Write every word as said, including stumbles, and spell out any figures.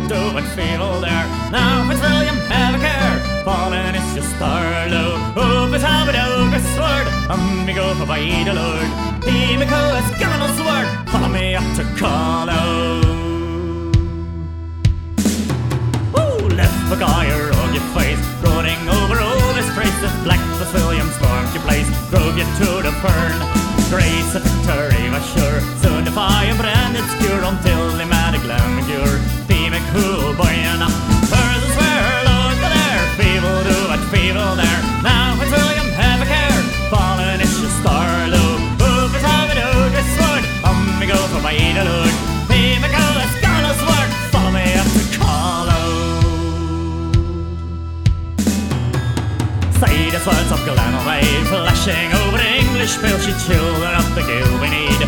do it feel there. Now Fitzwilliam, have a care, falling is just Starlow. Up his habit, out his sword, and me go for by the Lord. He me co has given us word, follow me up to Carlow. Woo, left the guy a rugged face, running over all his traces. Black Fitzwilliam stormed your place, drove you to the fern. Grace a victory was sure, soon the fire branded skewer until they made a glamour. Be me cool boy enough, first and swear, look there, feeble do it, feeble there. Now Fitzwilliam, have a care, falling is your Starlow. Up his habit, out his sword, on me go for my the Lord. Be me cool as Carlow's word, follow me up to Carlow. Say the swords of Glenaway, flashing over the English field, she children of the Gilbany.